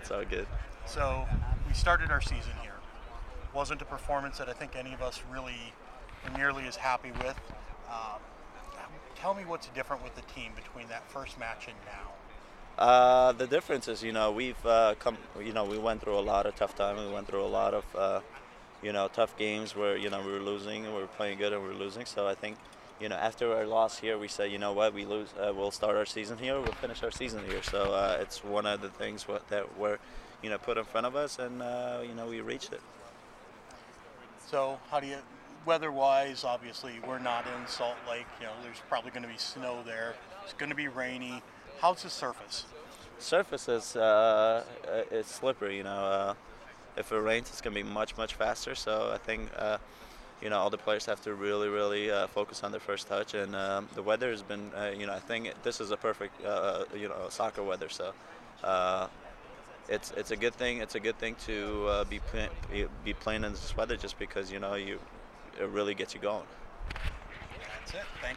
It's all good. So we started our season here. Wasn't a performance that I think any of us really were nearly as happy with. Um, Tell me what's different with the team between that first match and now. The difference is, we've come, we went through a lot of tough time. We went through a lot of, tough games where, we were losing and we were playing good and we were losing. So I think, after our loss here, we said, you know what, we lose, we'll start our season here, we'll finish our season here. So it's one of the things that were, put in front of us, and, we reached it. So how do you, weather-wise, obviously we're not in Salt Lake. There's probably going to be snow there. It's going to be rainy. How's the surface? Surface is slippery. If it rains, it's gonna be much faster. So I think all the players have to really focus on their first touch. And the weather has been, I think this is a perfect soccer weather. So it's a good thing. It's a good thing to be playing in this weather, just because it really gets you going. That's it. Thank